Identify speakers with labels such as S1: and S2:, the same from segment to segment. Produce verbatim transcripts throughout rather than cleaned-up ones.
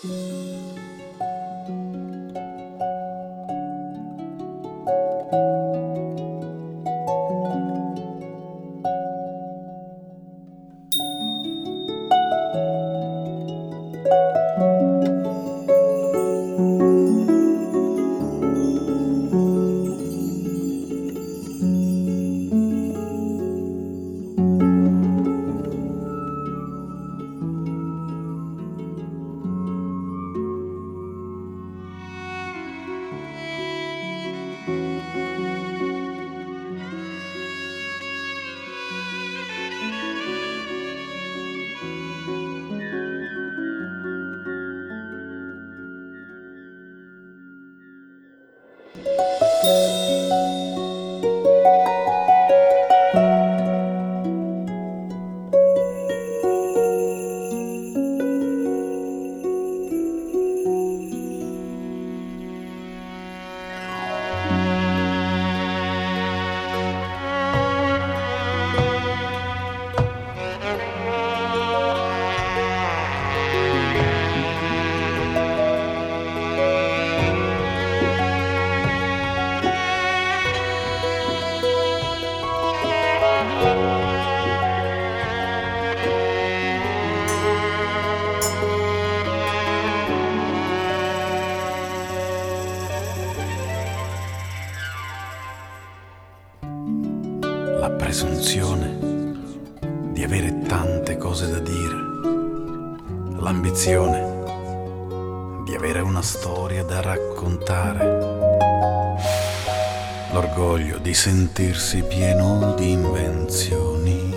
S1: La presunzione di avere tante cose da dire, l'ambizione di avere una storia da raccontare, l'orgoglio di sentirsi pieno di invenzioni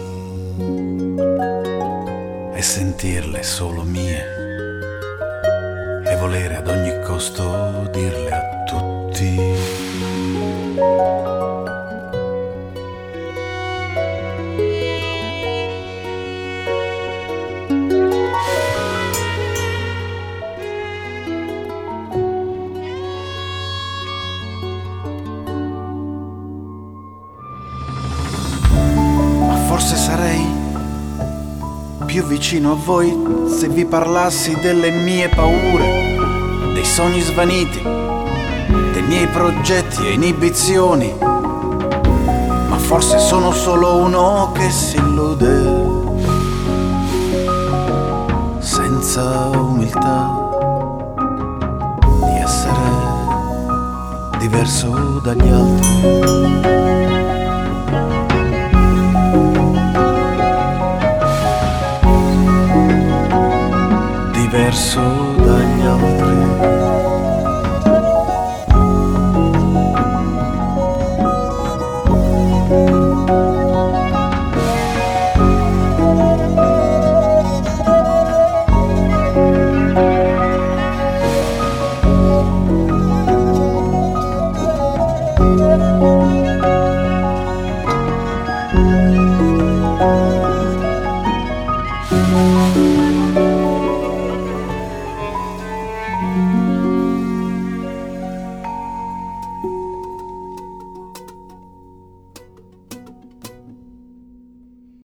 S1: e sentirle solo mie e volere ad ogni costo dirle a tutti.
S2: Forse sarei più vicino a voi se vi parlassi delle mie paure, dei sogni svaniti, dei miei progetti e inibizioni. Ma forse sono solo uno che si illude, senza umiltà, di essere diverso dagli altri.